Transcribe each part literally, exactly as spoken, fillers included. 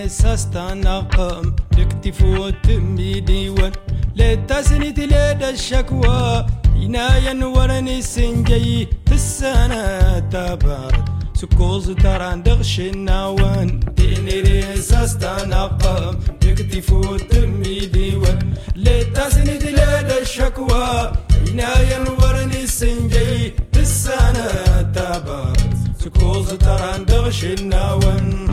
تديري ساستناقم لكتفوت ميديون لتسنيت لدى الشكوى ينايا نورني سنجي تسنة تبارد سكوز تران دغش النوان تديري ساستناقم لكتفوت ميديون لتسنيت لدى الشكوى ينايا نورني سنجي تسنة تبارد سكوز تران دغش النوان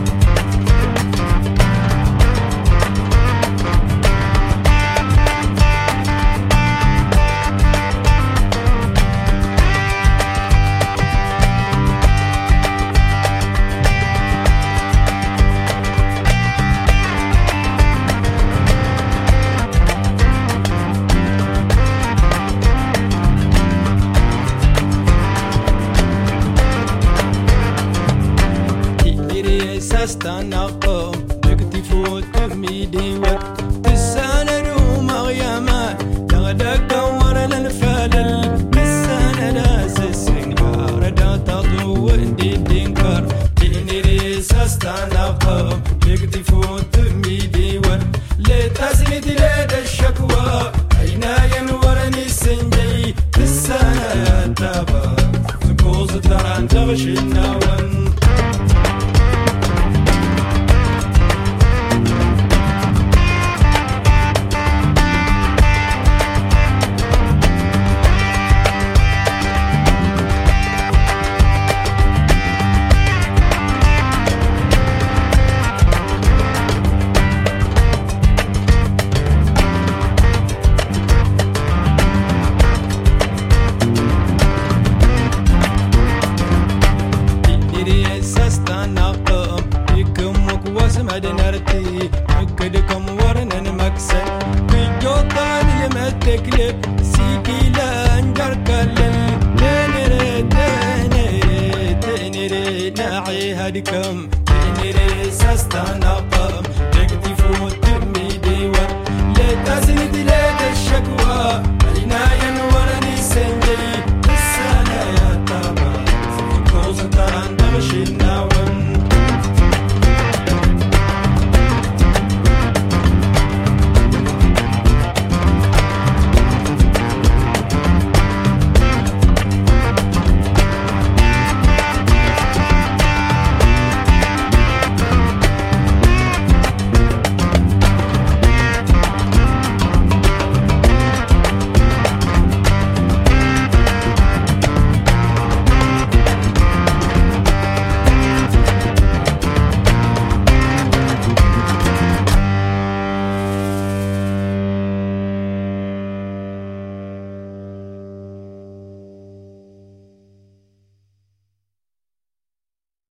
استنقم بكتفوت ميدي وتساند ومغيما تغدق ورنا الفلل تساند ناس السنقار دا تضو اندي دينكر تنريس استنقم بكتفوت ميدي لتسند لدى الشكوى عينايا ورني السنجي تساند تبا سكوز تران تغشي النوان مدنرتي مكدكم ورنن مكسن بجوطان يمتكلب سيكي لانجرك